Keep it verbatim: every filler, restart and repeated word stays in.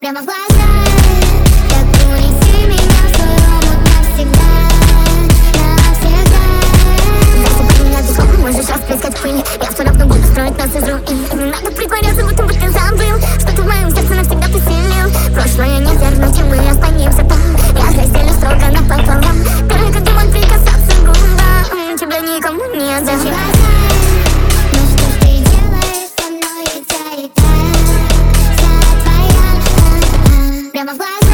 прямо в глаза. Так унеси меня в свой омут навсегда, навсегда. Засыпай меня песком, можешь расплескать в пыли. Я все равно буду строить нас из руин. И не надо притворяться, будто бы ты забыл, что ты в моем сердце навсегда поселил. Прошлое не вернуть, и мы останемся там. Я разделю строго напополам, только думай прикасаться к губам. Тебя никому не отдам. Ну что ж ты делаешь со мной, и та, и та, вся твоя, прямо в глаза.